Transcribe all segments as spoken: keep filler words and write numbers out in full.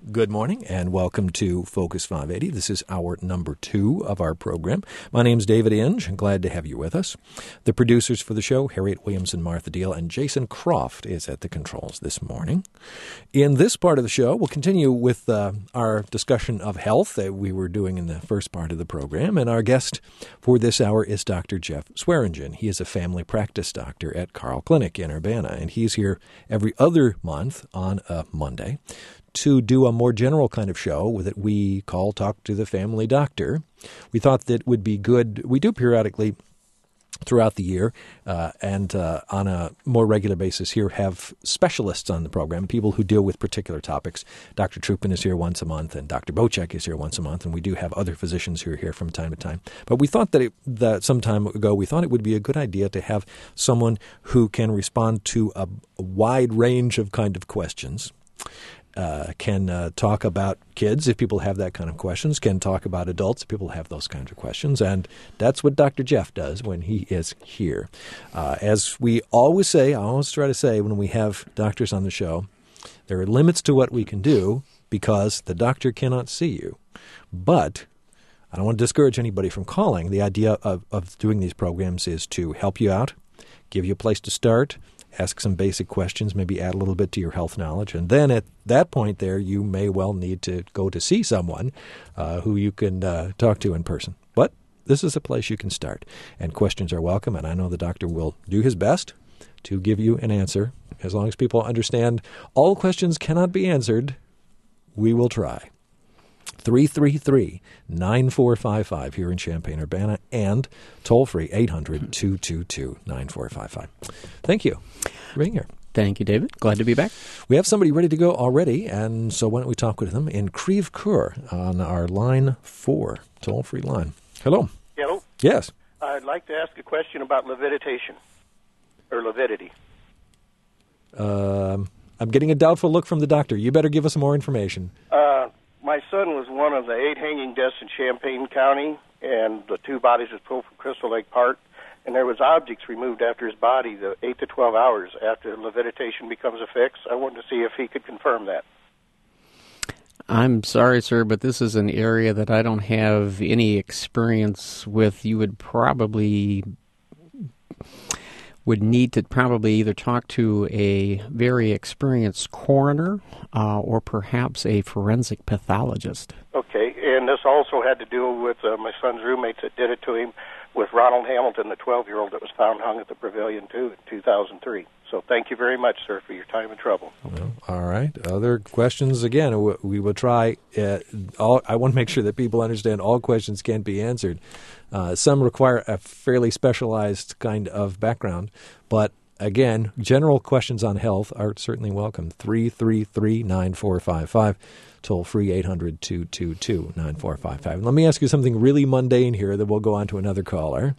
Good morning and welcome to Focus five eighty. This is hour number two of our program. My name's David Inge. I'm glad to have you with us. The producers for the show, Harriet Williamson, Martha Deal, and Jason Croft is at the controls this morning. In this part of the show, we'll continue with uh, our discussion of health that we were doing in the first part of the program. And our guest for this hour is Doctor Jeff Swearingen. He is a family practice doctor at Carle Clinic in Urbana, and he's here every other month on a Monday to do a more general kind of show that we call Talk to the Family Doctor. We thought that would be good. We do periodically throughout the year uh, and uh, on a more regular basis here have specialists on the program, people who deal with particular topics. Doctor Trupin is here once a month and Doctor Bocek is here once a month, and we do have other physicians who are here from time to time. But we thought that, it, that some time ago we thought it would be a good idea to have someone who can respond to a, a wide range of kind of questions. Uh, can uh, talk about kids if people have that kind of questions, can talk about adults if people have those kinds of questions, and that's what Doctor Jeff does when he is here. Uh, as we always say, I always try to say when we have doctors on the show, there are limits to what we can do because the doctor cannot see you. But I don't want to discourage anybody from calling. The idea of, of doing these programs is to help you out, give you a place to start, ask some basic questions, maybe add a little bit to your health knowledge. And then at that point there, you may well need to go to see someone uh, who you can uh, talk to in person. But this is a place you can start. And questions are welcome, and I know the doctor will do his best to give you an answer. As long as people understand all questions cannot be answered, we will try. three three three, nine four five five here in Champaign-Urbana, and toll-free eight hundred, two two two, nine four five five. Thank you for being here. Thank you, David. Glad to be back. We have somebody ready to go already, and so why don't we talk with them in Creve Coeur on our line four, toll-free line. Hello. Hello. Yes. I'd like to ask a question about levitation, or levidity. Um, I'm getting a doubtful look from the doctor. You better give us more information. Uh... My son was one of the eight hanging deaths in Champaign County, and the two bodies was pulled from Crystal Lake Park, and there was objects removed after his body, the eight to twelve hours after levitation becomes a fix. I wanted to see if he could confirm that. I'm sorry, sir, but this is an area that I don't have any experience with. You would probably would need to probably either talk to a very experienced coroner uh, or perhaps a forensic pathologist. Okay, and this also had to do with uh, my son's roommates that did it to him with Ronald Hamilton, the twelve-year-old that was found hung at the Pavilion two in two thousand three. So thank you very much, sir, for your time and trouble. Well, all right. Other questions? Again, we will try. Uh, all, I want to make sure that people understand all questions can't be answered. Uh, some require a fairly specialized kind of background. But again, general questions on health are certainly welcome. three three three, nine four five five. Toll free eight hundred, two two two, nine four five five. Let me ask you something really mundane here, then we'll go on to another caller.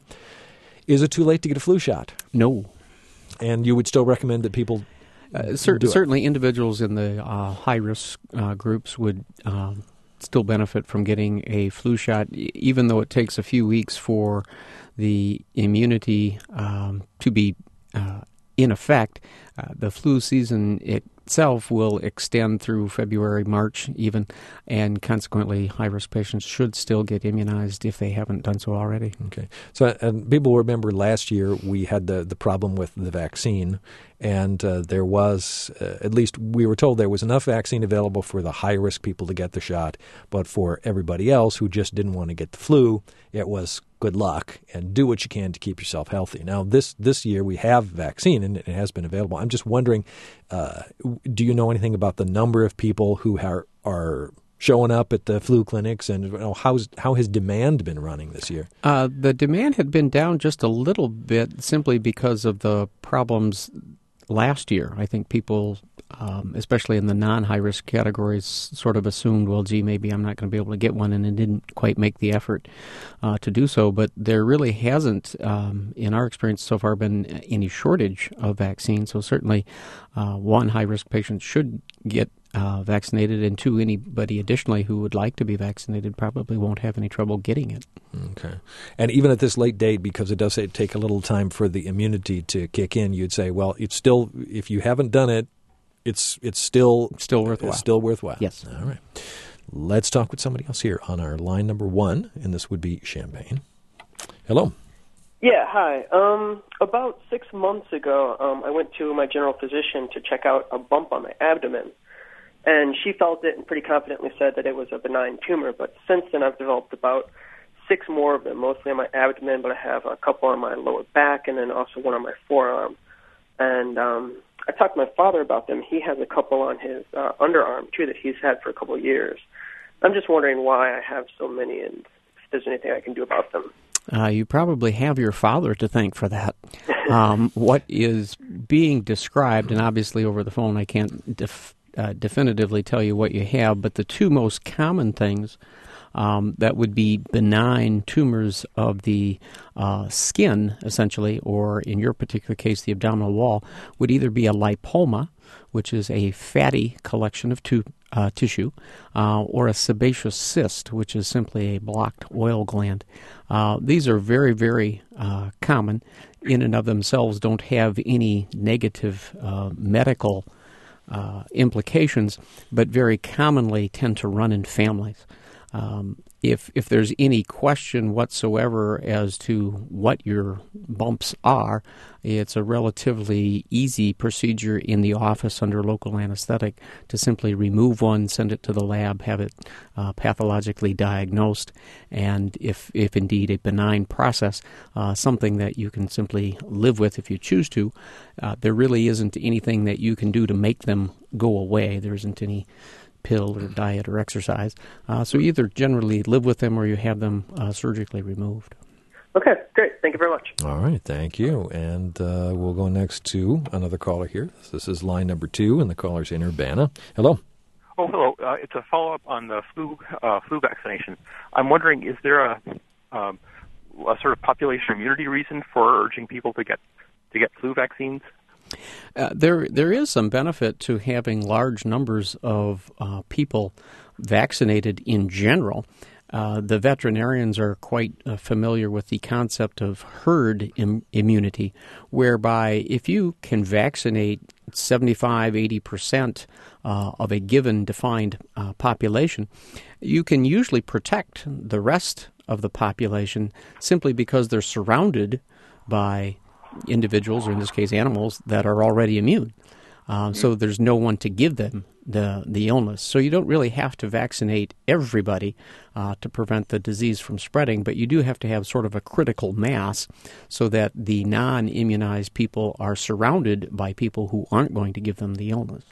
Is it too late to get a flu shot? No. And you would still recommend that people uh, cer- do it? Certainly individuals in the uh, high-risk uh, groups would um, still benefit from getting a flu shot, even though it takes a few weeks for the immunity um, to be uh, in effect. Uh, the flu season itself will extend through February, March even, and consequently high-risk patients should still get immunized if they haven't done so already. Okay. So and people remember last year we had the, the problem with the vaccine, and uh, there was, uh, at least we were told there was enough vaccine available for the high-risk people to get the shot, but for everybody else who just didn't want to get the flu, it was good luck and do what you can to keep yourself healthy. Now, this this year we have vaccine and it has been available. I'm just wondering, uh, do you know anything about the number of people who are, are showing up at the flu clinics, and you know, how's, how has demand been running this year? Uh, the demand had been down just a little bit simply because of the problems last year. I think people, um, especially in the non-high-risk categories, sort of assumed, well, gee, maybe I'm not going to be able to get one, and it didn't quite make the effort uh, to do so. But there really hasn't, um, in our experience so far, been any shortage of vaccine. So certainly, uh, one, high-risk patients should get uh, vaccinated, and two, anybody additionally who would like to be vaccinated probably won't have any trouble getting it. Okay. And even at this late date, because it does take a little time for the immunity to kick in, you'd say, well, it's still, if you haven't done it, it's it's still Still worthwhile. It's still worthwhile. Yes. All right. Let's talk with somebody else here on our line number one, and this would be Champaign. Hello. Yeah, hi. Um, about six months ago, um, I went to my general physician to check out a bump on my abdomen, and she felt it and pretty confidently said that it was a benign tumor. But since then, I've developed about six more of them, mostly on my abdomen, but I have a couple on my lower back and then also one on my forearm. And um, I talked to my father about them. He has a couple on his uh, underarm, too, that he's had for a couple of years. I'm just wondering why I have so many and if there's anything I can do about them. Uh, you probably have your father to thank for that. Um, what is being described, and obviously over the phone I can't def, uh, definitively tell you what you have, but the two most common things um, that would be benign tumors of the uh, skin, essentially, or in your particular case, the abdominal wall, would either be a lipoma, which is a fatty collection of tu- uh, tissue, uh, or a sebaceous cyst, which is simply a blocked oil gland. Uh, these are very, very uh, common in and of themselves, don't have any negative uh, medical uh, implications, but very commonly tend to run in families. Um, if if there's any question whatsoever as to what your bumps are, it's a relatively easy procedure in the office under local anesthetic to simply remove one, send it to the lab, have it uh, pathologically diagnosed, and if, if indeed a benign process, uh, something that you can simply live with if you choose to, uh, there really isn't anything that you can do to make them go away. There isn't any pill or diet or exercise. Uh, so you either generally live with them or you have them uh, surgically removed. Okay, great. Thank you very much. All right, thank you. And uh, we'll go next to another caller here. This is line number two, and the caller's in Urbana. Hello. Oh, hello. Uh, it's a follow-up on the flu uh, flu vaccination. I'm wondering, is there a, um, a sort of population immunity reason for urging people to get to get flu vaccines? Uh, there, there is some benefit to having large numbers of uh, people vaccinated in general. Uh, the veterinarians are quite uh, familiar with the concept of herd Im- immunity, whereby if you can vaccinate seventy-five, eighty percent uh, of a given defined uh, population, you can usually protect the rest of the population simply because they're surrounded by individuals, or in this case animals, that are already immune. Uh, so there's no one to give them the the illness. So you don't really have to vaccinate everybody uh, to prevent the disease from spreading, but you do have to have sort of a critical mass so that the non-immunized people are surrounded by people who aren't going to give them the illness.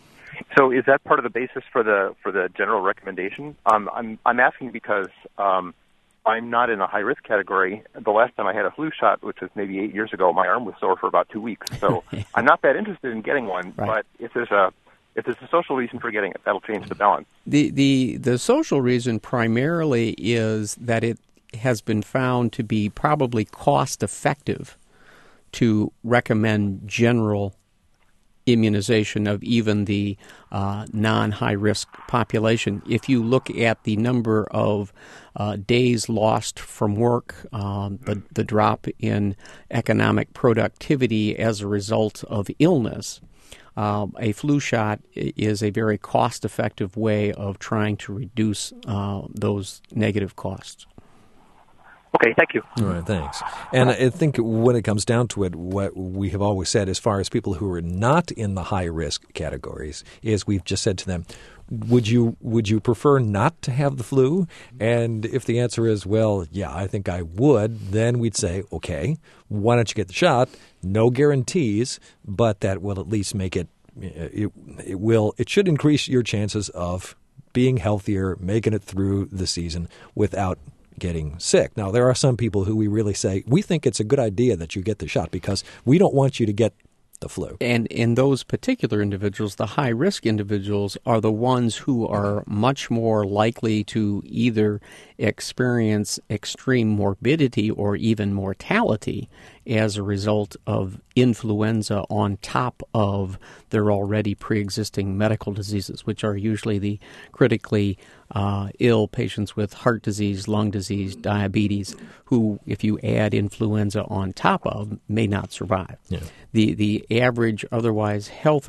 So is that part of the basis for the for the general recommendation? Um, I'm I'm asking because um, I'm not in a high-risk category. The last time I had a flu shot, which was maybe eight years ago, my arm was sore for about two weeks. So I'm not that interested in getting one, right. But if there's a if there's a social reason for getting it, that'll change the balance. The, the, the social reason primarily is that it has been found to be probably cost-effective to recommend general immunization of even the uh, non-high-risk population. If you look at the number of uh, days lost from work, um, the, the drop in economic productivity as a result of illness, uh, a flu shot is a very cost-effective way of trying to reduce uh, those negative costs. Okay, thank you. All right, thanks. And I think when it comes down to it, what we have always said as far as people who are not in the high-risk categories is we've just said to them, would you would you prefer not to have the flu? And if the answer is, well, yeah, I think I would, then we'd say, okay, why don't you get the shot? No guarantees, but that will at least make it, it, it will, it should increase your chances of being healthier, making it through the season without getting sick. Now, there are some people who we really say, we think it's a good idea that you get the shot because we don't want you to get the flu. And in those particular individuals, the high-risk individuals are the ones who are much more likely to either experience extreme morbidity or even mortality as a result of influenza on top of their already pre-existing medical diseases, which are usually the critically uh, ill patients with heart disease, lung disease, diabetes, who, if you add influenza on top of, may not survive. Yeah. The the average otherwise healthy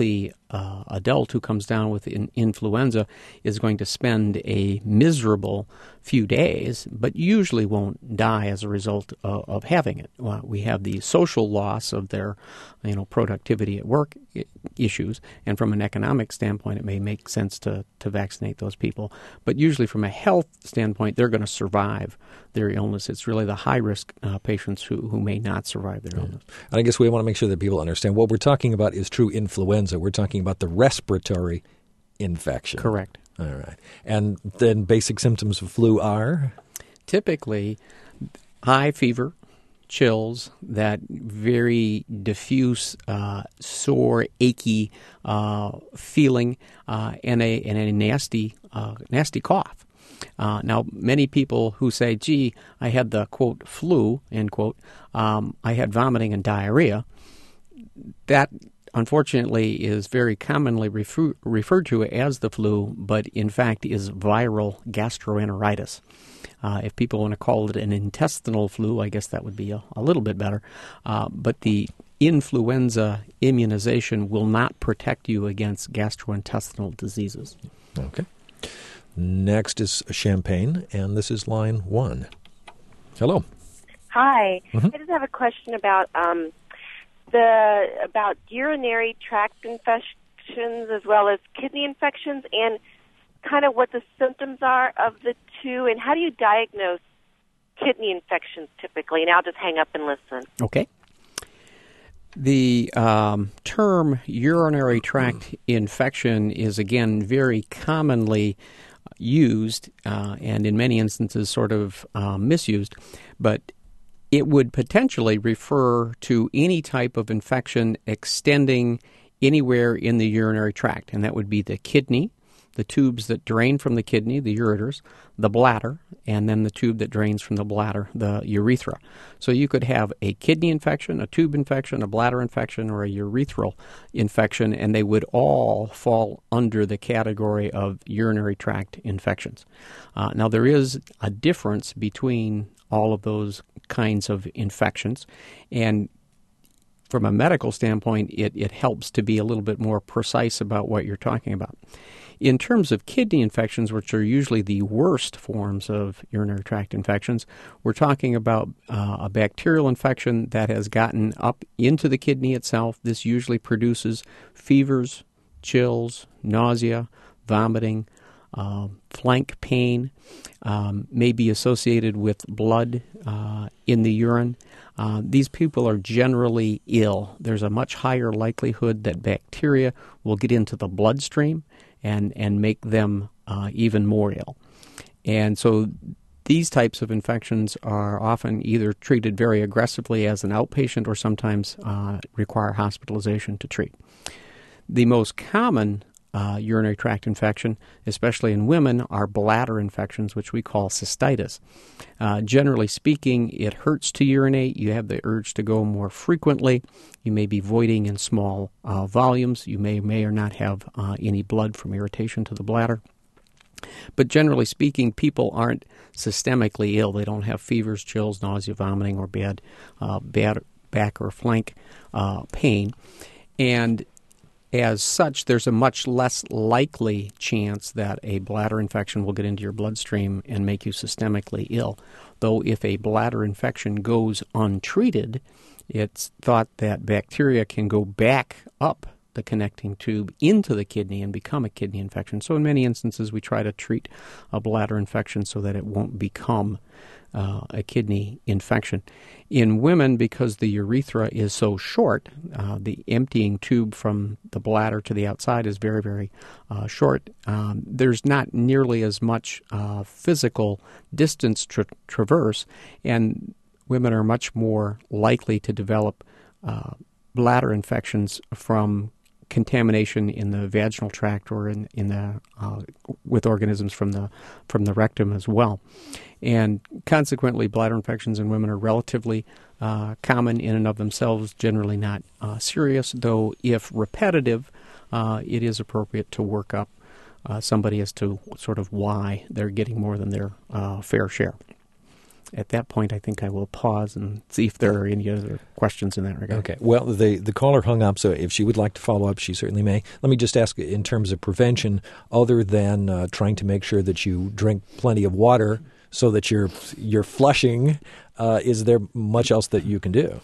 uh, adult who comes down with in, influenza is going to spend a miserable few days, but usually won't die as a result of, of having it. Well, we have the social loss of their, you know, productivity at work I- issues, and from an economic standpoint, it may make sense to, to vaccinate those people. But usually from a health standpoint, they're going to survive their illness. It's really the high-risk uh, patients who, who may not survive their illness. And I guess we want to make sure that people understand what we're talking about is true influenza. We're talking about the respiratory infection. Correct. All right. And then basic symptoms of flu are? Typically, high fever, chills, that very diffuse, uh, sore, achy uh, feeling, uh, and a and a nasty, uh, nasty cough. Uh, now, many people who say, "Gee, I had the quote flu," end quote, um, I had vomiting and diarrhea. That, unfortunately, is very commonly refer- referred to as the flu, but in fact is viral gastroenteritis. Uh, if people want to call it an intestinal flu, I guess that would be a, a little bit better. Uh, but the influenza immunization will not protect you against gastrointestinal diseases. Okay. Next is champagne, and this is line one. Hello. Hi. Mm-hmm. I just have a question about um, the about urinary tract infections as well as kidney infections, and kind of what the symptoms are of the two, and how do you diagnose kidney infections typically? And I'll just hang up and listen. Okay. The um, term urinary tract infection is, again, very commonly used uh, and in many instances sort of uh, misused, but it would potentially refer to any type of infection extending anywhere in the urinary tract, and that would be the kidney, the tubes that drain from the kidney, the ureters, the bladder, and then the tube that drains from the bladder, the urethra. So you could have a kidney infection, a tube infection, a bladder infection, or a urethral infection, and they would all fall under the category of urinary tract infections. Uh, now, there is a difference between all of those kinds of infections, and from a medical standpoint, it, it helps to be a little bit more precise about what you're talking about. In terms of kidney infections, which are usually the worst forms of urinary tract infections, we're talking about uh, a bacterial infection that has gotten up into the kidney itself. This usually produces fevers, chills, nausea, vomiting, uh, flank pain, um, may be associated with blood uh, in the urine. Uh, these people are generally ill. There's a much higher likelihood that bacteria will get into the bloodstream and, and make them uh, even more ill. And so these types of infections are often either treated very aggressively as an outpatient or sometimes uh, require hospitalization to treat. The most common uh, urinary tract infection, especially in women, are bladder infections, which we call cystitis. Uh, generally speaking, it hurts to urinate. You have the urge to go more frequently. You may be voiding in small uh, volumes. You may may or not have uh, any blood from irritation to the bladder. But generally speaking, people aren't systemically ill. They don't have fevers, chills, nausea, vomiting, or bad, uh, bad back or flank uh, pain. And as such, there's a much less likely chance that a bladder infection will get into your bloodstream and make you systemically ill. Though if a bladder infection goes untreated, it's thought that bacteria can go back up the connecting tube into the kidney and become a kidney infection. So in many instances, we try to treat a bladder infection so that it won't become uh, a kidney infection. In women, because the urethra is so short, uh, the emptying tube from the bladder to the outside is very, very uh, short. Um, there's not nearly as much uh, physical distance to traverse, and women are much more likely to develop uh, bladder infections from contamination in the vaginal tract or in, in the uh, with organisms from the from the rectum as well. And consequently, bladder infections in women are relatively uh, common in and of themselves, generally not uh, serious, though if repetitive, uh, it is appropriate to work up uh, somebody as to sort of why they're getting more than their uh, fair share. at that point, I think I will pause and see if there are any other questions in that regard. Okay. Well, the, the caller hung up, so if she would like to follow up, she certainly may. Let me just ask, in terms of prevention, other than uh, trying to make sure that you drink plenty of water so that you're, you're flushing, uh, is there much else that you can do?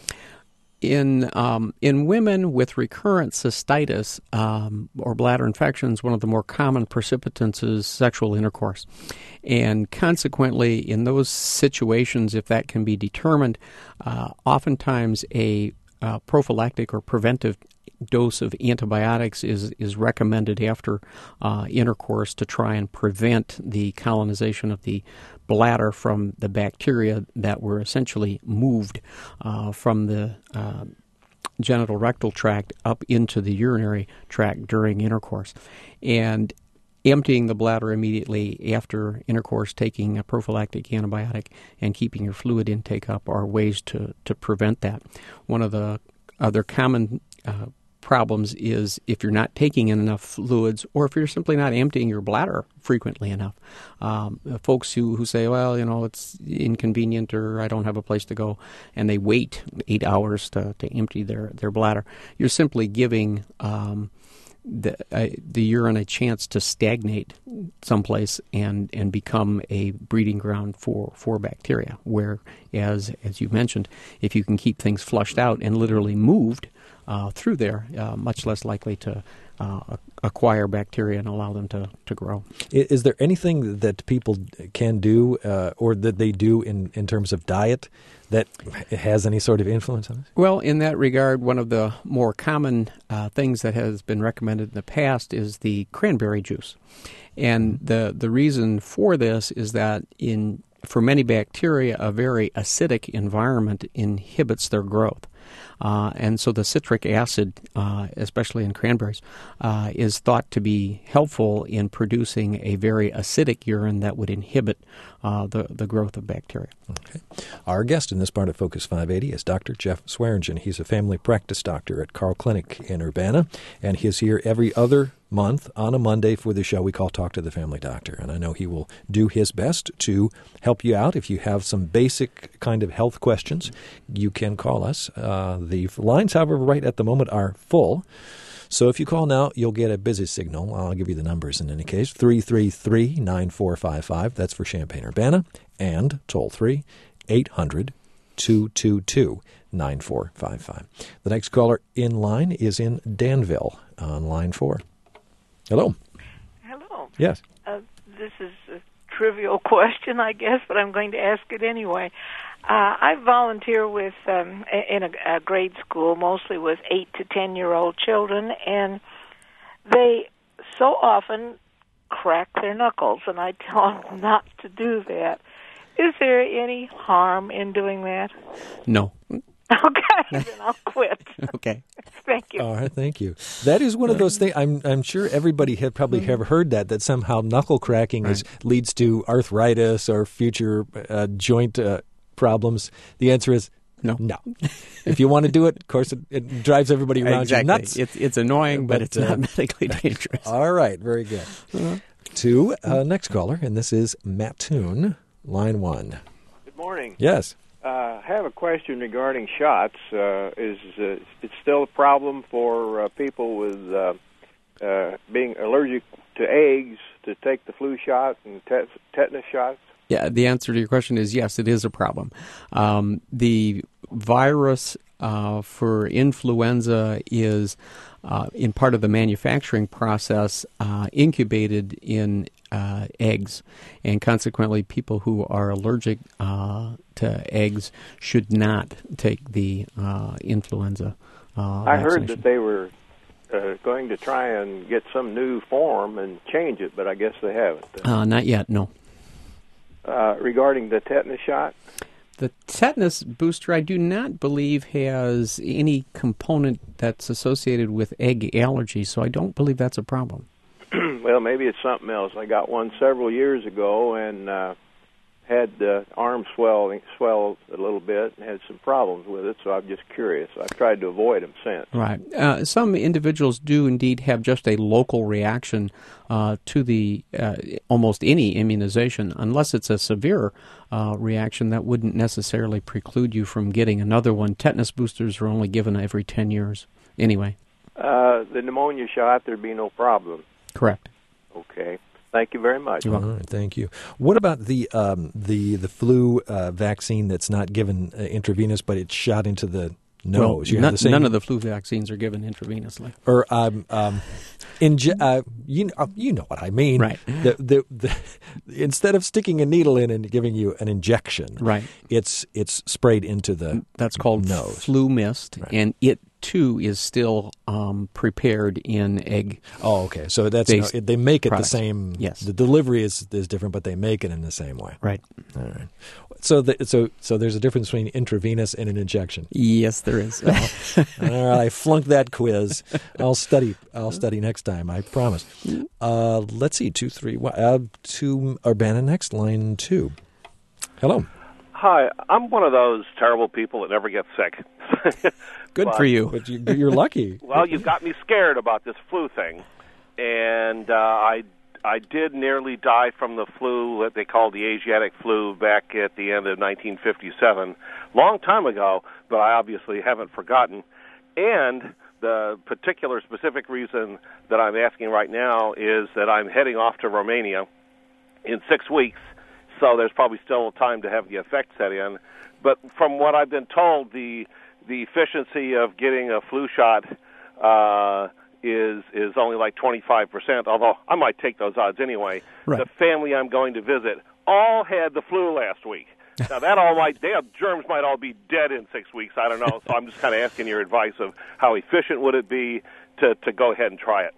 In um, in women with recurrent cystitis um, or bladder infections, one of the more common precipitants is sexual intercourse. And consequently, in those situations, if that can be determined, uh, oftentimes a uh, prophylactic or preventive dose of antibiotics is, is recommended after uh, intercourse to try and prevent the colonization of the bladder from the bacteria that were essentially moved uh, from the uh, genital rectal tract up into the urinary tract during intercourse. And emptying the bladder immediately after intercourse, taking a prophylactic antibiotic, and keeping your fluid intake up are ways to, to prevent that. One of the other common uh, problems is if you're not taking in enough fluids, or if you're simply not emptying your bladder frequently enough. Um, folks who, who say, well, you know, it's inconvenient, or I don't have a place to go, and they wait eight hours to, to empty their, their bladder, you're simply giving um, the, uh, the urine a chance to stagnate someplace and, and become a breeding ground for, for bacteria, whereas, as you mentioned, if you can keep things flushed out and literally moved Uh, through there, uh, much less likely to uh, acquire bacteria and allow them to, to grow. Is there anything that people can do uh, or that they do in, in terms of diet that has any sort of influence on this? Well, in that regard, one of the more common uh, things that has been recommended in the past is the cranberry juice. And the, the reason for this is that in for many bacteria, a very acidic environment inhibits their growth. Uh, and so the citric acid, uh, especially in cranberries, uh, is thought to be helpful in producing a very acidic urine that would inhibit uh, the, the growth of bacteria. Okay. Our guest in this part of Focus five eighty is Doctor Jeff Swearingen. He's a family practice doctor at Carle Clinic in Urbana, and he's here every other month on a Monday for the show we call Talk to the Family Doctor. And I know he will do his best to help you out. If you have some basic kind of health questions, you can call us. Uh, the lines, however, right at the moment are full. So if you call now, you'll get a busy signal. I'll give you the numbers in any case. three three three, nine four five five. That's for Champaign-Urbana. And toll free, eight hundred, two two two, nine four five five. The next caller in line is in Danville on line four. Hello. Hello. Yes. Uh, this is a trivial question, I guess, but I'm going to ask it anyway. Uh, I volunteer with um, in a, a grade school, mostly with eight to ten year old children, and they so often crack their knuckles, and I tell them not to do that. Is there any harm in doing that? No. Okay, then I'll quit. Okay. Thank you. All right, thank you. That is one of those things. I'm I'm sure everybody had probably have heard that that somehow knuckle cracking is leads to arthritis or future uh, joint uh, problems. The answer is no. No. If you want to do it, of course, it, it drives everybody around exactly. you nuts. It's it's annoying, but, But, it's uh, not medically dangerous. All right, very good. Uh-huh. To uh, next caller, and this is Mattoon, line one. Good morning. Yes. Uh, I have a question regarding shots. Uh, is uh, it still a problem for uh, people with uh, uh, being allergic to eggs to take the flu shot and tet- tetanus shots? Yeah, the answer to your question is yes, it is a problem. Um, the virus uh, for influenza is, uh, in part of the manufacturing process, uh, incubated in uh, eggs, and consequently people who are allergic uh, to eggs should not take the uh, influenza uh, I heard vaccination. that they were uh, going to try and get some new form and change it, but I guess they haven't. Uh, not yet, no. Uh, regarding the tetanus shot? The tetanus booster, I do not believe has any component that's associated with egg allergy, so I don't believe that's a problem. Well, maybe it's something else. I got one several years ago, and uh, had uh, arms swelling, swelled a little bit and had some problems with it, so I'm just curious. I've tried to avoid them since. Right. Uh, some individuals do indeed have just a local reaction uh, to the uh, almost any immunization, unless it's a severe uh, reaction that wouldn't necessarily preclude you from getting another one. Tetanus boosters are only given every ten years anyway. Uh, the pneumonia shot, there'd be no problem. Correct. Okay. Thank you very much. All right, thank you. What about the um, the the flu uh, vaccine that's not given uh, intravenous, but it's shot into the nose? Well, you none, have the same, none of the flu vaccines are given intravenously. Or um, um, inje- uh, you know, you know what I mean, right? The, the, the, instead of sticking a needle in and giving you an injection, right? It's it's sprayed into the that's called nose. Flu mist, right. and it too is still um, prepared in egg. Oh, okay. So that's no, they make it products. the same. Yes, the delivery is is different, but they make it in the same way. Right. All right. So the, so so there's a difference between intravenous and an injection. Yes, there is. All right, I flunked that quiz. I'll study. I'll study next time. I promise. Uh, let's see. Two, three, one, uh, two. Urbana next, line two. Hello. Hi, I'm one of those terrible people that never gets sick. Good but, for you. But you, you're lucky. Well, you've got me scared about this flu thing, and uh, I I did nearly die from the flu that they called the Asiatic flu back at the end of nineteen fifty-seven, long time ago. But I obviously haven't forgotten. And the particular specific reason that I'm asking right now is that I'm heading off to Romania in six weeks. So there's probably still time to have the effect set in. But from what I've been told, the the efficiency of getting a flu shot uh, is is only like twenty-five percent, although I might take those odds anyway. Right. The family I'm going to visit all had the flu last week. Now, that all might, they have, germs might all be dead in six weeks. I don't know. So I'm just kind of asking your advice of how efficient would it be to, to go ahead and try it.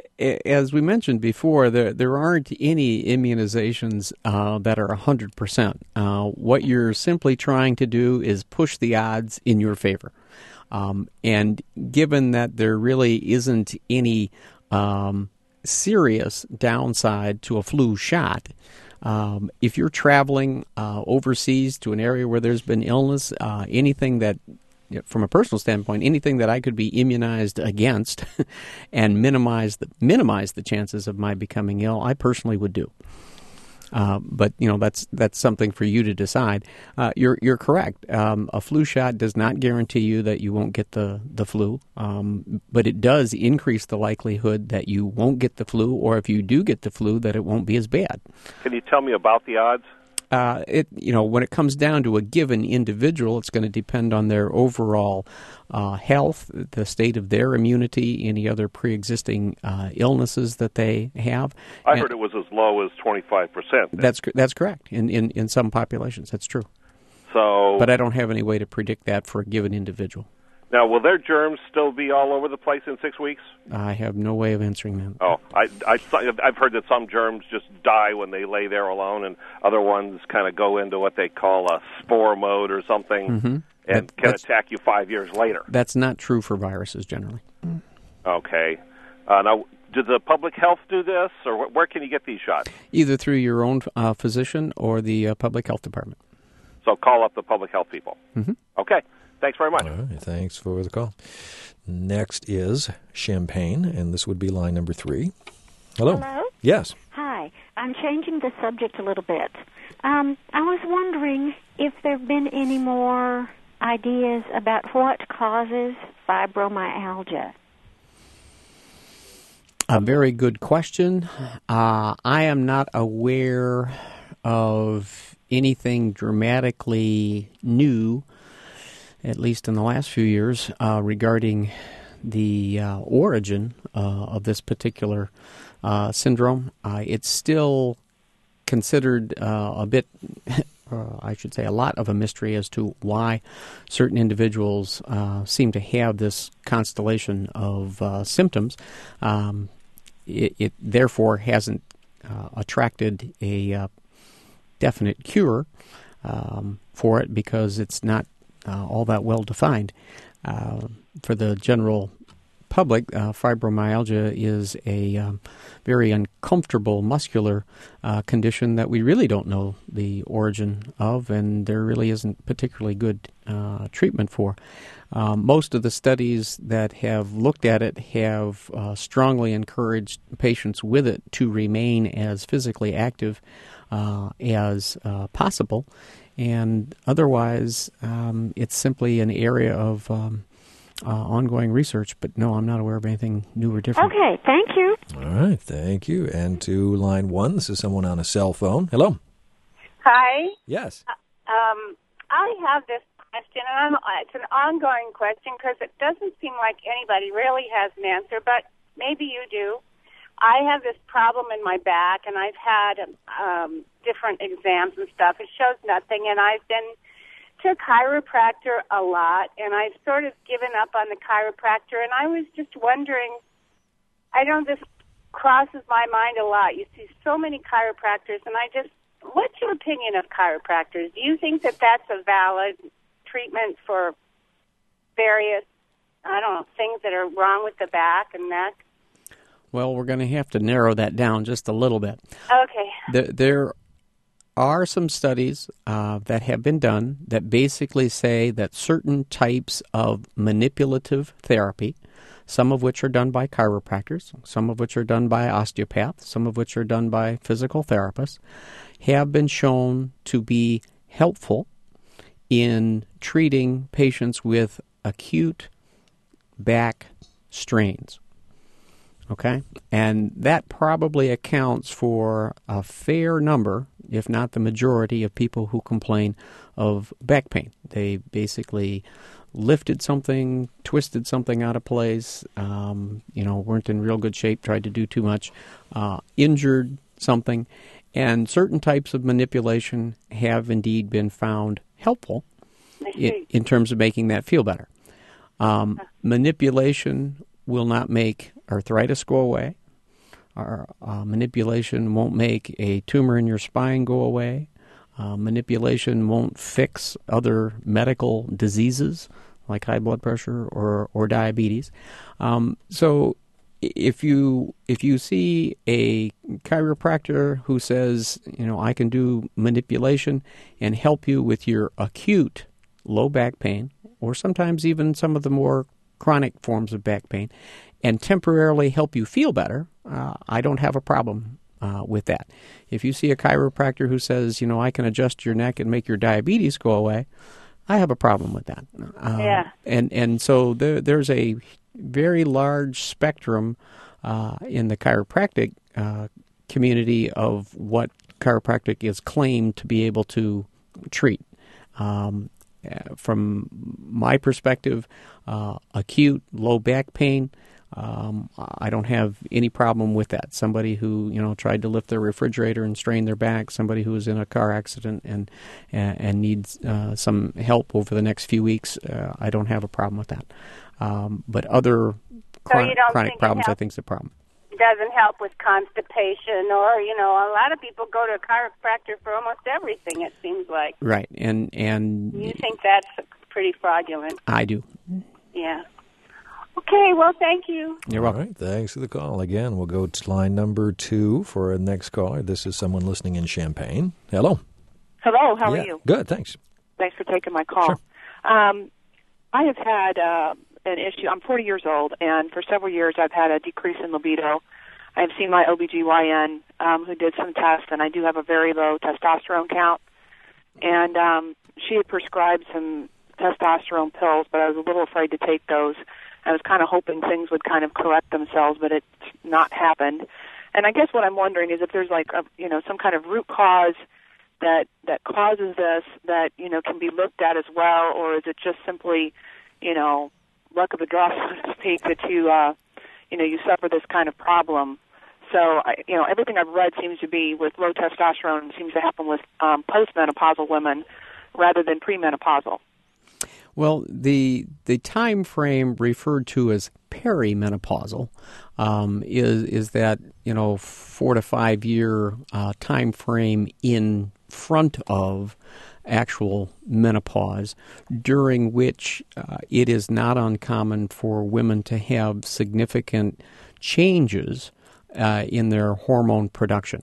As we mentioned before, there there aren't any immunizations uh, that are one hundred percent. Uh, what you're simply trying to do is push the odds in your favor. Um, and given that there really isn't any um, serious downside to a flu shot, um, if you're traveling uh, overseas to an area where there's been illness, uh, anything that from a personal standpoint, anything that I could be immunized against and minimize the minimize the chances of my becoming ill, I personally would do. Uh, but you know that's that's something for you to decide. Uh, you're you're correct. Um, a flu shot does not guarantee you that you won't get the the flu, um, but it does increase the likelihood that you won't get the flu, or if you do get the flu, that it won't be as bad. Can you tell me about the odds? Uh, it you know when it comes down to a given individual, it's going to depend on their overall uh, health, the state of their immunity, any other pre-existing uh, illnesses that they have. I and heard it was as low as twenty-five percent. That's that's correct in, in in some populations. That's true. So, but I don't have any way to predict that for a given individual. Now, will their germs still be all over the place in six weeks? I have no way of answering that. Oh, I, I, I've heard that some germs just die when they lay there alone, and other ones kind of go into what they call a spore mode or something, mm-hmm. and that, can attack you five years later. That's not true for viruses generally. Okay. Uh, now, did the public health do this, or where can you get these shots? Either through your own uh, physician or the uh, public health department. So call up the public health people. Mm-hmm. Okay. Thanks very much. All right, thanks for the call. Next is Champaign, and this would be line number three. Hello. Hello? Yes. Hi. I'm changing the subject a little bit. Um, I was wondering if there have been any more ideas about what causes fibromyalgia. A very good question. Uh, I am not aware of anything dramatically new, at least in the last few years, uh, regarding the uh, origin uh, of this particular uh, syndrome. Uh, it's still considered uh, a bit, uh, I should say, a lot of a mystery as to why certain individuals uh, seem to have this constellation of uh, symptoms. Um, it, it therefore hasn't uh, attracted a uh, definite cure um, for it because it's not Uh, all that well defined. Uh, for the general public, uh, fibromyalgia is a um, very uncomfortable muscular uh, condition that we really don't know the origin of, and there really isn't particularly good uh, treatment for. Um, most of the studies that have looked at it have uh, strongly encouraged patients with it to remain as physically active uh, as uh, possible, and otherwise um, it's simply an area of um, uh, ongoing research. But no, I'm not aware of anything new or different. Okay, thank you. All right, thank you. And to line one, this is someone on a cell phone. Hello. Hi. Yes. Uh, um, I have this question, and I'm, it's an ongoing question because it doesn't seem like anybody really has an answer, but maybe you do. I have this problem in my back, and I've had um, different exams and stuff. It shows nothing, and I've been to a chiropractor a lot, and I've sort of given up on the chiropractor, and I was just wondering, I know this crosses my mind a lot. You see so many chiropractors, and I just, what's your opinion of chiropractors? Do you think that that's a valid treatment for various, I don't know, things that are wrong with the back and neck? Well, we're going to have to narrow that down just a little bit. Okay. There, there are some studies uh, that have been done that basically say that certain types of manipulative therapy, some of which are done by chiropractors, some of which are done by osteopaths, some of which are done by physical therapists, have been shown to be helpful in treating patients with acute back strains. Okay? And that probably accounts for a fair number, if not the majority, of people who complain of back pain. They basically lifted something, twisted something out of place, um, you know, weren't in real good shape, tried to do too much, uh, injured something, and certain types of manipulation have indeed been found helpful in, in terms of making that feel better. Um, manipulation will not make arthritis go away. Our, uh, manipulation won't make a tumor in your spine go away. Uh, manipulation won't fix other medical diseases like high blood pressure or, or diabetes. Um, so if you if you see a chiropractor who says, you know, I can do manipulation and help you with your acute low back pain, or sometimes even some of the more chronic forms of back pain, and temporarily help you feel better, uh, I don't have a problem uh, with that. If you see a chiropractor who says, you know, I can adjust your neck and make your diabetes go away, I have a problem with that. Uh, yeah. And and so there, there's a very large spectrum uh, in the chiropractic uh, community of what chiropractic is claimed to be able to treat. Um, from my perspective, uh, acute low back pain, um, I don't have any problem with that. Somebody who, you know, tried to lift their refrigerator and strain their back, somebody who was in a car accident and and, and needs uh, some help over the next few weeks, uh, I don't have a problem with that. Um, but other chronic, so chronic problems, I think is a problem. Doesn't help with constipation, or, you know, a lot of people go to a chiropractor for almost everything, it seems like. Right, and and you think that's pretty fraudulent? I do. Yeah. Okay, well, thank you. You're welcome. All right, thanks for the call. Again, we'll go to line number two for a next caller. This is someone listening in Champaign. Hello. Hello, how yeah. are you? Good, thanks. Thanks for taking my call. Sure. Um, I have had uh, an issue. I'm forty years old, and for several years I've had a decrease in libido. I have seen my O B G Y N um, who did some tests, and I do have a very low testosterone count. And um, she had prescribed some testosterone pills, but I was a little afraid to take those. I was kind of hoping things would kind of correct themselves, but it's not happened. And I guess what I'm wondering is if there's like a, you know, some kind of root cause that that causes this that, you know, can be looked at as well, or is it just simply, you know, luck of the draw, so to speak, that you, uh, you know, you suffer this kind of problem. So, I, you know, everything I've read seems to be with low testosterone seems to happen with um, postmenopausal women rather than premenopausal. Well, the the time frame referred to as perimenopausal um, is is that, you know, four to five year uh, time frame in front of actual menopause, during which uh, it is not uncommon for women to have significant changes uh, in their hormone production.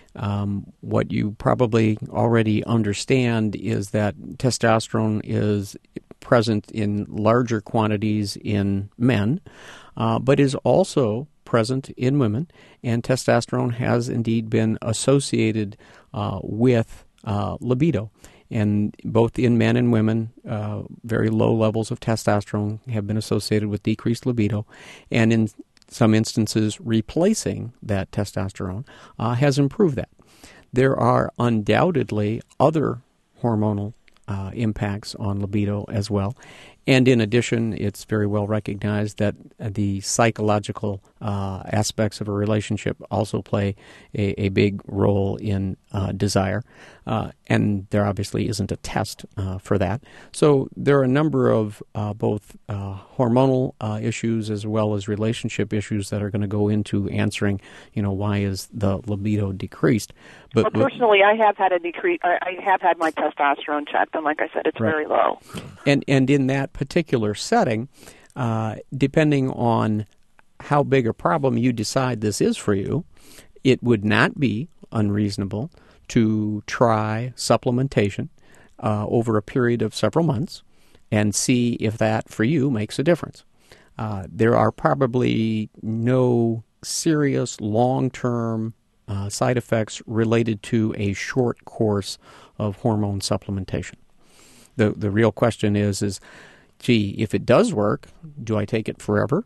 Um, what you probably already understand is that testosterone is present in larger quantities in men, uh, but is also present in women, and testosterone has indeed been associated uh, with uh, libido. And both in men and women, uh, very low levels of testosterone have been associated with decreased libido, and in some instances, replacing that testosterone uh, has improved that. There are undoubtedly other hormonal uh, impacts on libido as well. And in addition, it's very well recognized that the psychological uh, aspects of a relationship also play a, a big role in uh, desire. Uh, and there obviously isn't a test uh, for that. So there are a number of uh, both uh, hormonal uh, issues as well as relationship issues that are going to go into answering, you know, why is the libido decreased. But well, personally, I have had a decrease. I, I have had my testosterone checked, and like I said, it's right. very low. And and in that particular setting, uh, depending on how big a problem you decide this is for you, it would not be unreasonable to try supplementation uh, over a period of several months and see if that for you makes a difference. Uh, there are probably no serious long-term uh, side effects related to a short course of hormone supplementation. The the real question is, is, gee, if it does work, do I take it forever?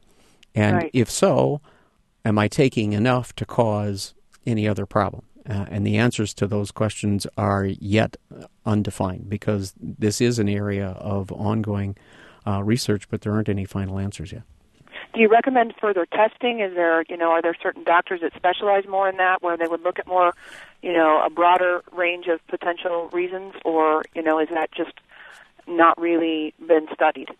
And right. if so, am I taking enough to cause any other problem? Uh, and the answers to those questions are yet undefined, because this is an area of ongoing uh, research, but there aren't any final answers yet. Do you recommend further testing? Is there, you know, are there certain doctors that specialize more in that, where they would look at more, you know, a broader range of potential reasons, or, you know, is that just not really been studied?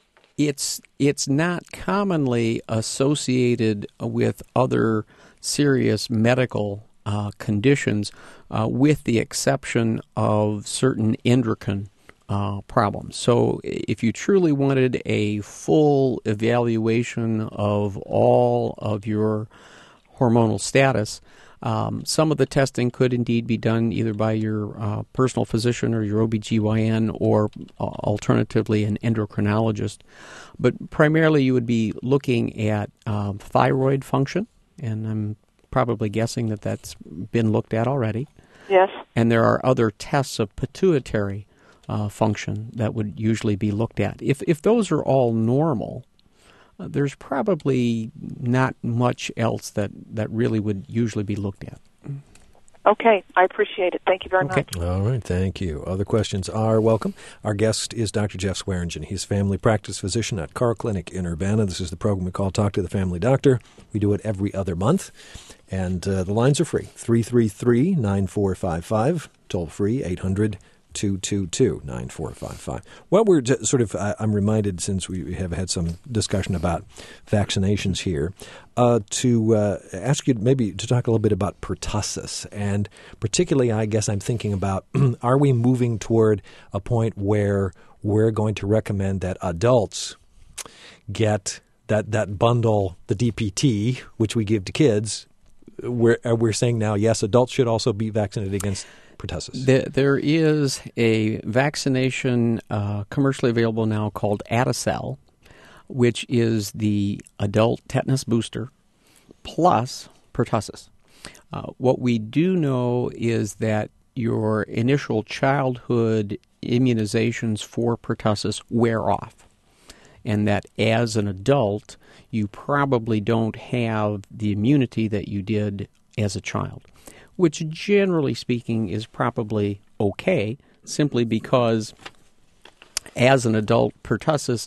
It's it's not commonly associated with other serious medical uh, conditions, uh, with the exception of certain endocrine uh, problems. So if you truly wanted a full evaluation of all of your hormonal status, Um, some of the testing could indeed be done either by your uh, personal physician or your O B G Y N, or uh, alternatively an endocrinologist. But primarily you would be looking at uh, thyroid function, and I'm probably guessing that that's been looked at already. Yes. And there are other tests of pituitary uh, function that would usually be looked at. If if those are all normal, Uh, there's probably not much else that, that really would usually be looked at. Okay, I appreciate it. Thank you very okay. much. All right, thank you. Other questions are welcome. Our guest is Doctor Jeff Swearingen. He's family practice physician at Carle Clinic in Urbana. This is the program we call Talk to the Family Doctor. We do it every other month, and uh, the lines are free. three three three, nine four five five, toll free, eight hundred, two two two, nine four five five. Well, we're just sort of, uh, I'm reminded, since we have had some discussion about vaccinations here, uh, to uh, ask you maybe to talk a little bit about pertussis. And particularly, I guess I'm thinking about, are we moving toward a point where we're going to recommend that adults get that, that bundle, the D P T, which we give to kids? We're, we're saying now, yes, adults should also be vaccinated against pertussis. There, there is a vaccination uh, commercially available now called Atacel, which is the adult tetanus booster plus pertussis. Uh, what we do know is that your initial childhood immunizations for pertussis wear off, and that as an adult, you probably don't have the immunity that you did as a child, which generally speaking is probably okay, simply because as an adult, pertussis,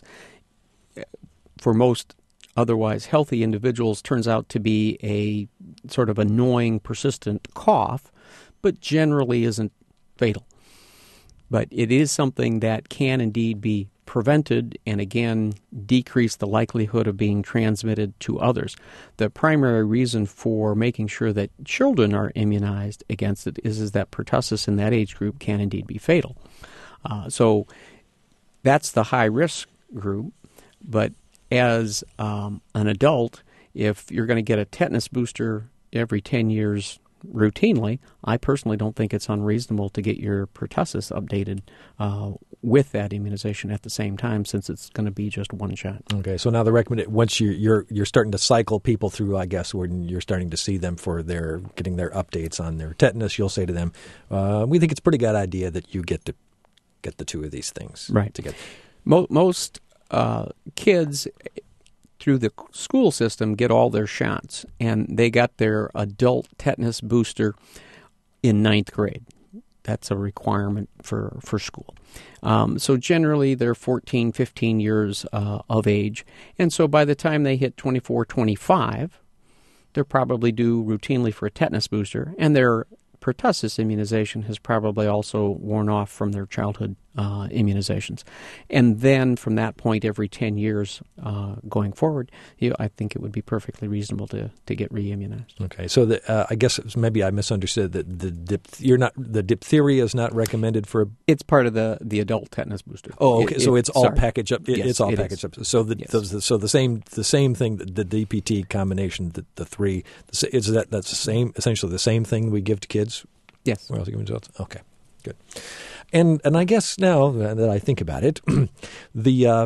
for most otherwise healthy individuals, turns out to be a sort of annoying, persistent cough, but generally isn't fatal. But it is something that can indeed be prevented and, again, decrease the likelihood of being transmitted to others. The primary reason for making sure that children are immunized against it is, is that pertussis in that age group can indeed be fatal. Uh, so that's the high-risk group. But as um, an adult, if you're going to get a tetanus booster every ten years routinely, I personally don't think it's unreasonable to get your pertussis updated uh, with that immunization at the same time, since it's going to be just one shot. Okay, so now the recommend once you're you're you're starting to cycle people through, I guess, when you're starting to see them for their getting their updates on their tetanus, you'll say to them, uh, "We think it's a pretty good idea that you get to get the two of these things right together." Mo- most uh, kids through the school system get all their shots, and they got their adult tetanus booster in ninth grade. That's a requirement for, for school. Um, so generally they're fourteen, fifteen years uh, of age, and so by the time they hit twenty-four, twenty-five, they're probably due routinely for a tetanus booster, and their pertussis immunization has probably also worn off from their childhood uh, immunizations. And then from that point, every ten years uh, going forward, you, I think it would be perfectly reasonable to, to get re-immunized. Okay, so the, uh, I guess it was, maybe I misunderstood that the dipth- you're not the diphtheria is not recommended for. A... It's part of the, the adult tetanus booster. Oh, okay, it, so it, it's all sorry. packaged up. It, yes, it's all it packaged is. up. So the, yes. the so the same the same thing the D P T combination the, the three is that that's the same essentially the same thing we give to kids. Yes. We're also giving adults. Okay, good. And and I guess now that I think about it, the uh,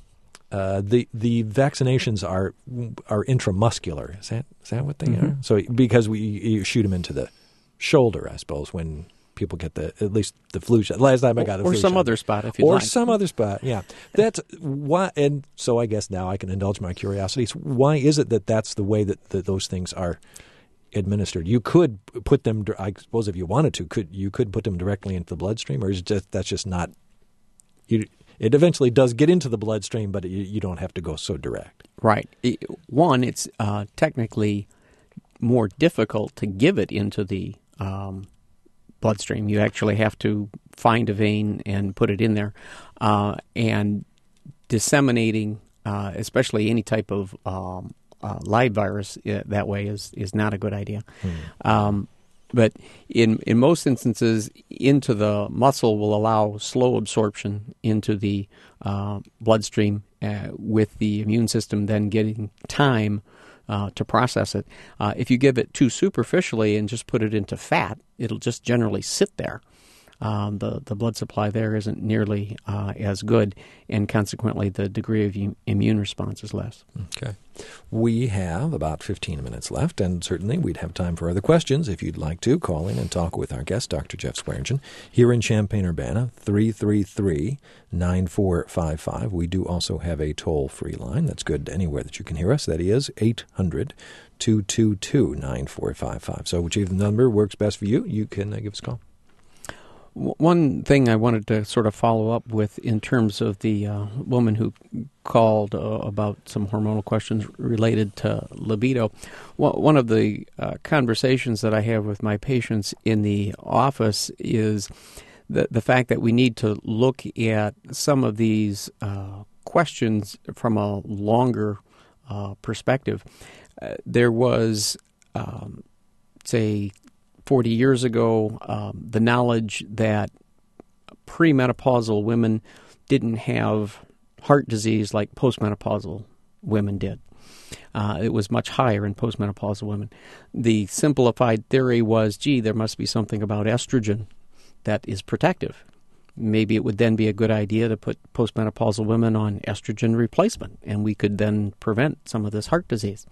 uh, the the vaccinations are are intramuscular. Is that is that what they mm-hmm. are? So because we you shoot them into the shoulder, I suppose, when people get the at least the flu shot. Last time I got a or flu some shot. other spot if you or like. some other spot. Yeah, that's why. And so I guess now I can indulge my curiosity. So why is it that that's the way that, that those things are administered? You could put them, I suppose, if you wanted to, could you could put them directly into the bloodstream, or is it just, that's just not? You, it eventually does get into the bloodstream, but you, you don't have to go so direct. Right. One, it's uh, technically more difficult to give it into the um, bloodstream. You actually have to find a vein and put it in there, uh, and disseminating, uh, especially any type of um, Uh, live virus uh, that way is, is not a good idea. Hmm. Um, but in in most instances, into the muscle will allow slow absorption into the uh, bloodstream uh, with the immune system then getting time uh, to process it. Uh, if you give it too superficially and just put it into fat, it'll just generally sit there. Um, the, the blood supply there isn't nearly uh, as good, and consequently the degree of u- immune response is less. Okay. We have about fifteen minutes left, and certainly we'd have time for other questions if you'd like to call in and talk with our guest, Doctor Jeff Swearingen, here in Champaign-Urbana, three three three, nine four five five. We do also have a toll-free line that's good anywhere that you can hear us. That is eight hundred, two two two, nine four five five. So whichever number works best for you, you can uh, give us a call. One thing I wanted to sort of follow up with in terms of the uh, woman who called uh, about some hormonal questions related to libido. One of the uh, conversations that I have with my patients in the office is the, the fact that we need to look at some of these uh, questions from a longer uh, perspective. Uh, there was, um, say, forty years ago, um, the knowledge that premenopausal women didn't have heart disease like postmenopausal women did. Uh, it was much higher in postmenopausal women. The simplified theory was, gee, there must be something about estrogen that is protective. Maybe it would then be a good idea to put postmenopausal women on estrogen replacement, and we could then prevent some of this heart disease.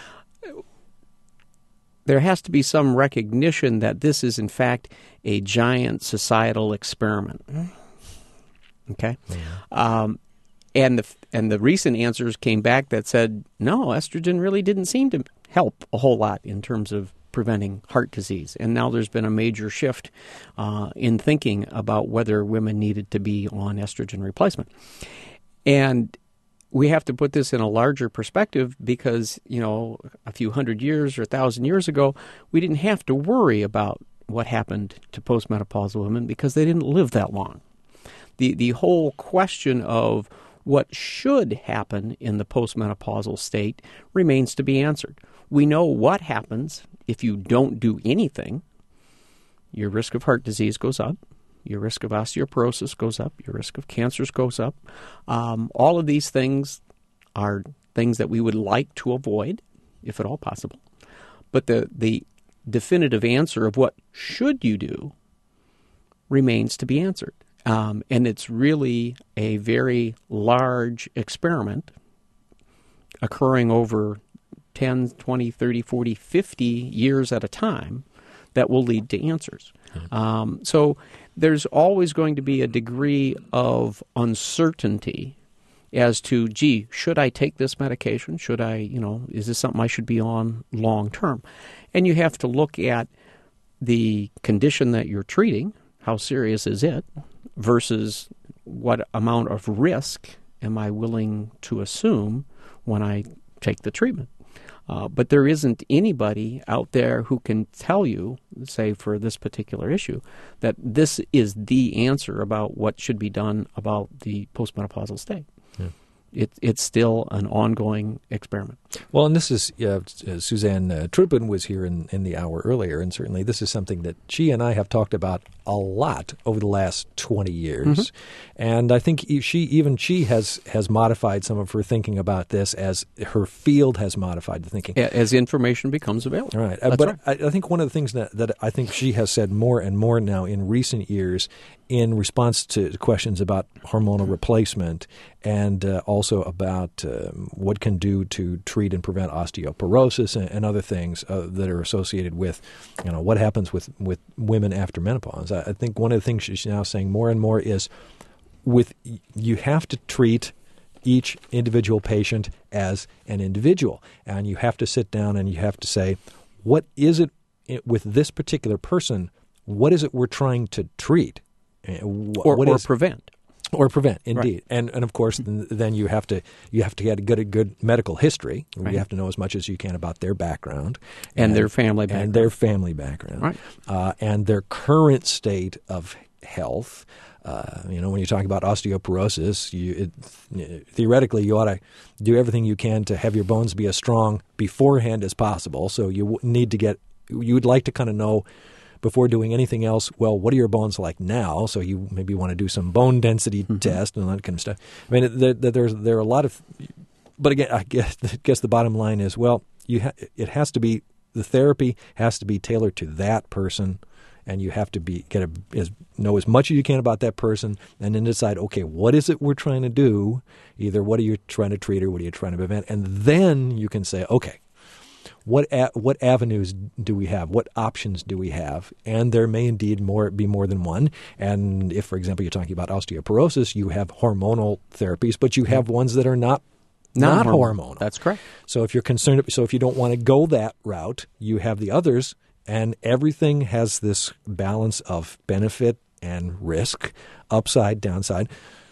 There has to be some recognition that this is, in fact, a giant societal experiment. Okay? Mm-hmm. Um, and the and the recent answers came back that said, no, estrogen really didn't seem to help a whole lot in terms of preventing heart disease. And now there's been a major shift uh, in thinking about whether women needed to be on estrogen replacement. And we have to put this in a larger perspective because, you know, a few hundred years or a thousand years ago, we didn't have to worry about what happened to postmenopausal women because they didn't live that long. the, the whole question of what should happen in the postmenopausal state remains to be answered. We know what happens if you don't do anything. Your risk of heart disease goes up. Your risk of osteoporosis goes up. Your risk of cancers goes up. Um, all of these things are things that we would like to avoid, if at all possible. But the, the definitive answer of what should you do remains to be answered. Um, and it's really a very large experiment occurring over ten, twenty, thirty, forty, fifty years at a time that will lead to answers. Mm-hmm. Um, so there's always going to be a degree of uncertainty as to, gee, should I take this medication? Should I, you know, is this something I should be on long term? And you have to look at the condition that you're treating, how serious is it, versus what amount of risk am I willing to assume when I take the treatment. Uh, but there isn't anybody out there who can tell you, say for this particular issue, that this is the answer about what should be done about the postmenopausal state. Yeah. It, it's still an ongoing experiment. Well, and this is, uh, Suzanne uh, Truppen was here in, in the hour earlier, and certainly this is something that she and I have talked about a lot over the last twenty years. Mm-hmm. And I think she, even she has, has modified some of her thinking about this as her field has modified the thinking. As information becomes available. Right. Uh, but right. I, I think one of the things that, that I think she has said more and more now in recent years in response to questions about hormonal replacement and uh, also about um, what can do to treat and prevent osteoporosis and, and other things uh, that are associated with, you know, what happens with, with women after menopause. I, I think one of the things she's now saying more and more is with you have to treat each individual patient as an individual, and you have to sit down and you have to say, what is it with this particular person? What is it we're trying to treat? What, or, what or is, prevent. Or prevent, indeed. Right. And and of course, then you have to you have to get a good a good medical history. Right. You have to know as much as you can about their background and, and their family and background. their family background, right. uh, and their current state of health. Uh, you know, when you talk about osteoporosis, you it, theoretically you ought to do everything you can to have your bones be as strong beforehand as possible. So you need to get you would like to kind of know, before doing anything else, well, what are your bones like now? So you maybe want to do some bone density mm-hmm. test and that kind of stuff. I mean, there, there's there are a lot of, but again, I guess, I guess the bottom line is, well, you ha- it has to be the therapy has to be tailored to that person, and you have to be get a, as, know as much as you can about that person, and then decide, okay, what is it we're trying to do? Either what are you trying to treat or what are you trying to prevent, and then you can say, okay. What a, what avenues do we have? What options do we have? And there may indeed more be more than one. And if, for example, you're talking about osteoporosis, you have hormonal therapies, but you have ones that are not not hormonal. That's correct. So if you're concerned, so if you don't want to go that route, you have the others, and everything has this balance of benefit and risk, upside, downside.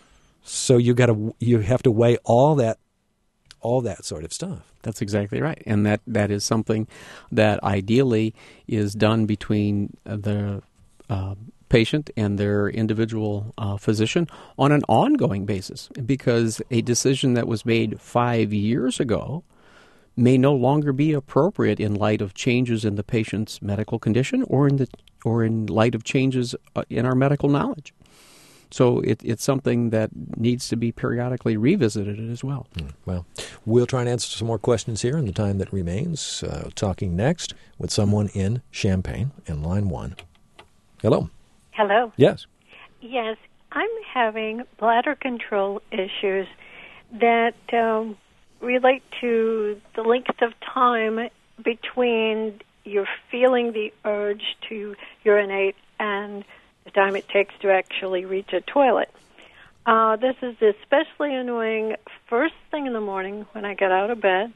So you got to you have to weigh all that all that sort of stuff. That's exactly right. And that, that is something that ideally is done between the uh, patient and their individual uh, physician on an ongoing basis, because a decision that was made five years ago may no longer be appropriate in light of changes in the patient's medical condition or in the or in light of changes uh, in our medical knowledge. So it, it's something that needs to be periodically revisited as well. Mm, well, we'll try and answer some more questions here in the time that remains. Uh, talking next with someone in Champaign in line one. Hello. Hello. Yes. Yes, I'm having bladder control issues that um, relate to the length of time between you're feeling the urge to urinate and the time it takes to actually reach a toilet. Uh, this is especially annoying first thing in the morning when I get out of bed.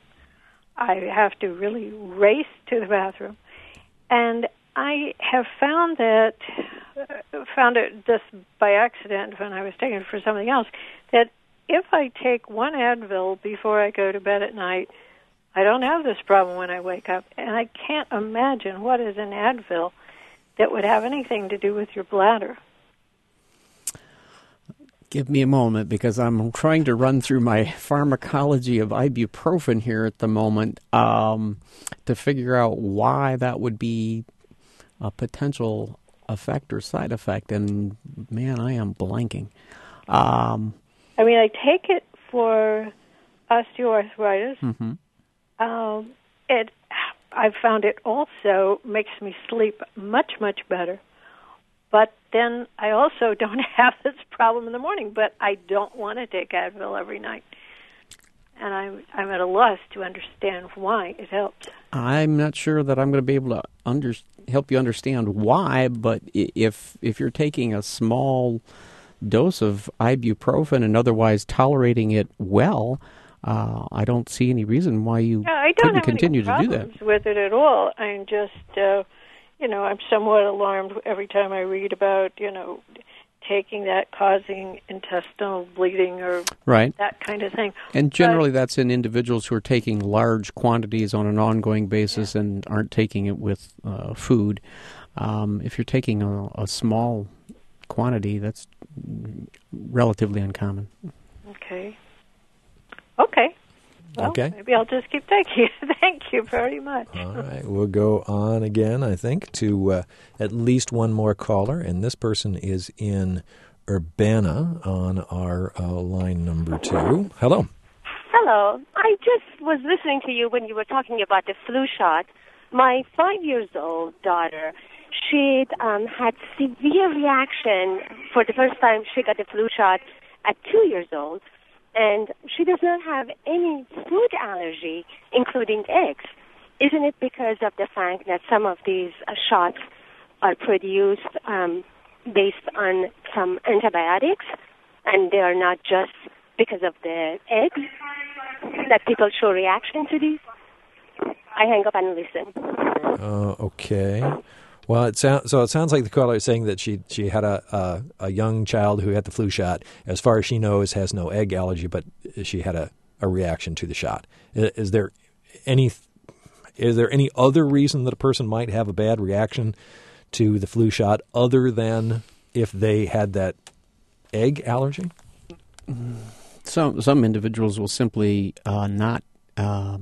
I have to really race to the bathroom. And I have found that, uh, found it just by accident when I was taking it for something else, that if I take one Advil before I go to bed at night, I don't have this problem when I wake up. And I can't imagine what is an Advil that would have anything to do with your bladder. Give me a moment because I'm trying to run through my pharmacology of ibuprofen here at the moment um, to figure out why that would be a potential effect or side effect. And, man, I am blanking. Um, I mean, I take it for osteoarthritis. Mm-hmm. Um, it, I've found it also makes me sleep much, much better. But then I also don't have this problem in the morning, but I don't want to take Advil every night. And I'm, I'm at a loss to understand why it helps. I'm not sure that I'm going to be able to under, help you understand why, but if if you're taking a small dose of ibuprofen and otherwise tolerating it well, uh, I don't see any reason why you yeah, I don't couldn't have continue any to do that. problems with it at all. I'm just... Uh, You know, I'm somewhat alarmed every time I read about, you know, taking that causing intestinal bleeding or right. that kind of thing. And generally but, that's in individuals who are taking large quantities on an ongoing basis yeah. and aren't taking it with uh, food. Um, if you're taking a, a small quantity, that's relatively uncommon. Okay. Okay. Well, okay. Maybe I'll just keep taking it. Thank you very much. All right. We'll go on again, I think, to uh, at least one more caller. And this person is in Urbana on our uh, line number two. Hello. Hello. I just was listening to you when you were talking about the flu shot. My five-years-old daughter, she um, had severe reaction for the first time she got the flu shot at two years old. And she does not have any food allergy, including eggs. Isn't it because of the fact that some of these uh, shots are produced um, based on some antibiotics, and they are not just because of the eggs that people show reaction to these? I hang up and listen. Uh, okay. Well, it sounds so. It sounds like the caller is saying that she she had a, a a young child who had the flu shot. As far as she knows, has no egg allergy, but she had a, a reaction to the shot. Is, is there any is there any other reason that a person might have a bad reaction to the flu shot other than if they had that egg allergy? Some some individuals will simply uh, not uh,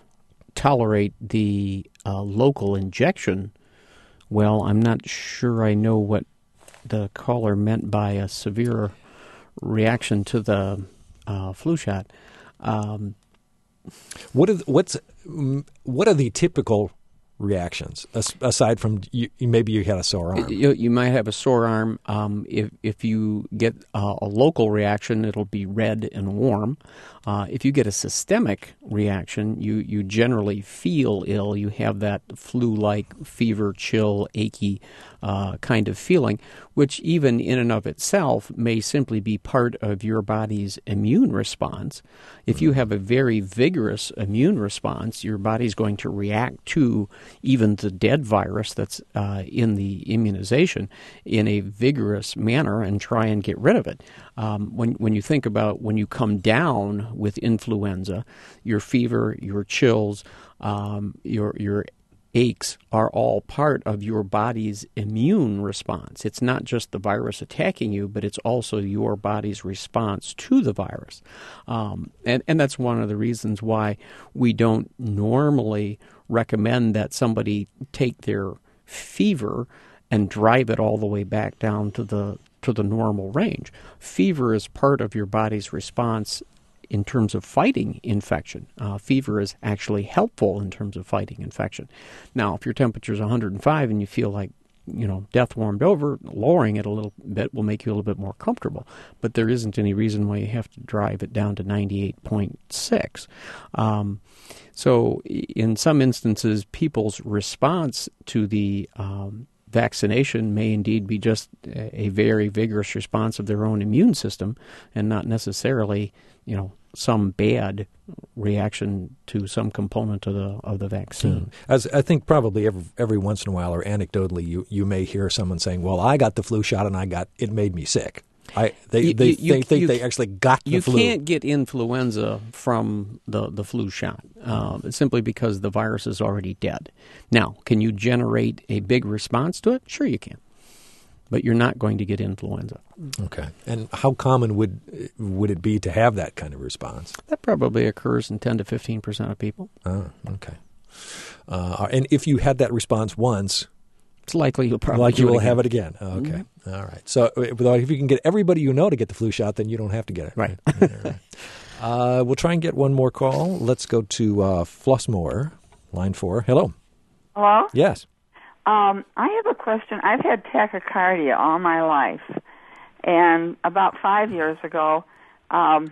tolerate the uh, local injection. Well, I'm not sure I know what the caller meant by a severe reaction to the uh, flu shot. Um, what are the, what's what are the typical reactions aside from you, maybe you had a sore arm? You, you might have a sore arm. Um, if if you get uh, a local reaction, it'll be red and warm. Uh, if you get a systemic reaction, you, you generally feel ill. You have that flu-like fever, chill, achy uh, kind of feeling, which even in and of itself may simply be part of your body's immune response. If you have a very vigorous immune response, your body's going to react to even the dead virus that's uh, in the immunization in a vigorous manner and try and get rid of it. Um, when when you think about when you come down with influenza, your fever, your chills, um, your your aches are all part of your body's immune response. It's not just the virus attacking you, but it's also your body's response to the virus. Um, and, and that's one of the reasons why we don't normally recommend that somebody take their fever and drive it all the way back down to the to the normal range. Fever is part of your body's response in terms of fighting infection. Uh, fever is actually helpful in terms of fighting infection. Now, if your temperature is one hundred five and you feel like, you know, death warmed over, lowering it a little bit will make you a little bit more comfortable. But there isn't any reason why you have to drive it down to ninety-eight point six. Um, so in some instances, people's response to the um, vaccination may indeed be just a very vigorous response of their own immune system and not necessarily, you know, some bad reaction to some component of the of the vaccine. As I think probably every, every once in a while or anecdotally you, you may hear someone saying, well, I got the flu shot and I got it made me sick. I They, you, they, you, they think you, they actually got the you flu. You can't get influenza from the, the flu shot uh, simply because the virus is already dead. Now, can you generate a big response to it? Sure you can. but you're not going to get influenza. Okay. And how common would would it be to have that kind of response? That probably occurs in ten to fifteen percent of people. Oh, okay. Uh, and if you had that response once, it's likely you'll probably like you do will it again. have it again. Okay. Mm-hmm. All right. So if you can get everybody you know to get the flu shot, then you don't have to get it. Right. right. Uh, we'll try and get one more call. Let's go to uh, Flossmoor, line four. Hello. Hello? Yes. Um, I have a question. I've had tachycardia all my life, and about five years ago, um,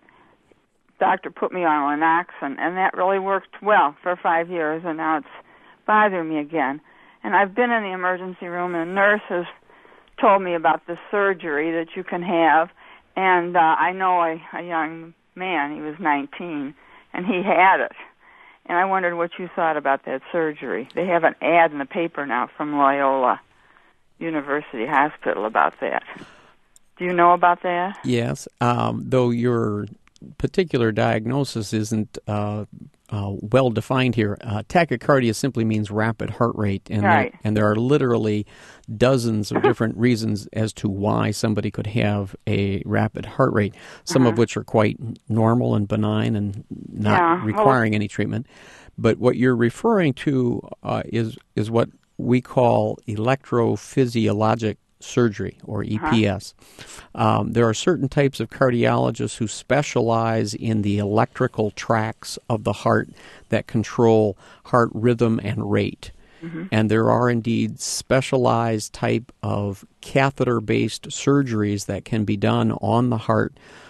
doctor put me on Lanoxin, and that really worked well for five years, and now it's bothering me again. And I've been in the emergency room, and a nurse has told me about the surgery that you can have, and uh, I know a, a young man, he was nineteen, and he had it. And I wondered what you thought about that surgery. They have an ad in the paper now from Loyola University Hospital about that. Do you know about that? Yes, um, though your particular diagnosis isn't uh, uh, well defined here. Uh, tachycardia simply means rapid heart rate, and right. there, and there are literally dozens of different reasons as to why somebody could have a rapid heart rate, some uh-huh. of which are quite normal and benign and not yeah. requiring well, any treatment. But what you're referring to uh, is is what we call electrophysiologic surgery, or E P S. Uh-huh. Um, there are certain types of cardiologists who specialize in the electrical tracts of the heart that control heart rhythm and rate. Mm-hmm. And there are indeed specialized type of catheter-based surgeries that can be done on the heart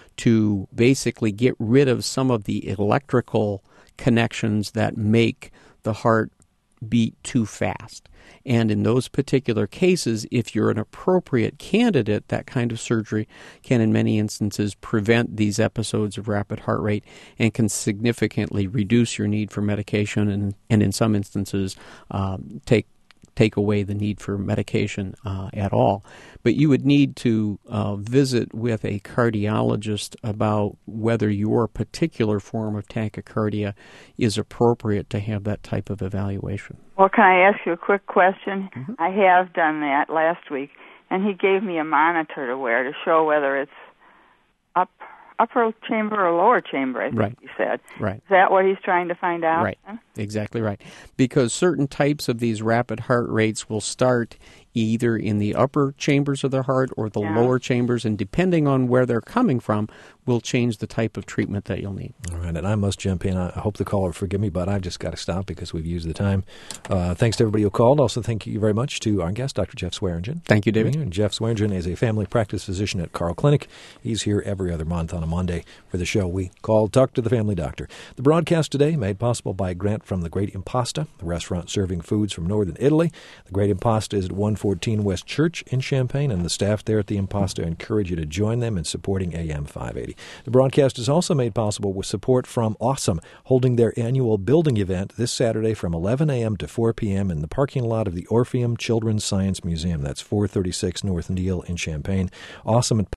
to basically get rid of some of the electrical connections that make the heart beat too fast. And in those particular cases, if you're an appropriate candidate, that kind of surgery can in many instances prevent these episodes of rapid heart rate and can significantly reduce your need for medication and, and in some instances um, take take away the need for medication uh, at all. But you would need to uh, visit with a cardiologist about whether your particular form of tachycardia is appropriate to have that type of evaluation. Well, can I ask you a quick question? Mm-hmm. I have done that last week, and he gave me a monitor to wear to show whether it's up upper chamber or lower chamber, I think right. he said. Right. Is that what he's trying to find out? Right. Exactly right. Because certain types of these rapid heart rates will start either in the upper chambers of the heart or the yeah. lower chambers, and depending on where they're coming from, will change the type of treatment that you'll need. All right, and I must jump in. I hope the caller will forgive me, but I've just got to stop because we've used the time. Uh, thanks to everybody who called. Also, thank you very much to our guest, Doctor Jeff Swearingen. Thank you, David. And Jeff Swearingen is a family practice physician at Carle Clinic. He's here every other month on a Monday for the show we call Talk to the Family Doctor. The broadcast today made possible by a grant from the Great Impasta, the restaurant serving foods from northern Italy. The Great Impasta is at one fourteen West Church in Champaign, and the staff there at the Impasta encourage you to join them in supporting A M five eighty. The broadcast is also made possible with support from Awesome, holding their annual building event this Saturday from eleven a.m. to four p.m. in the parking lot of the Orpheum Children's Science Museum. That's four thirty-six North Neal in Champaign. Awesome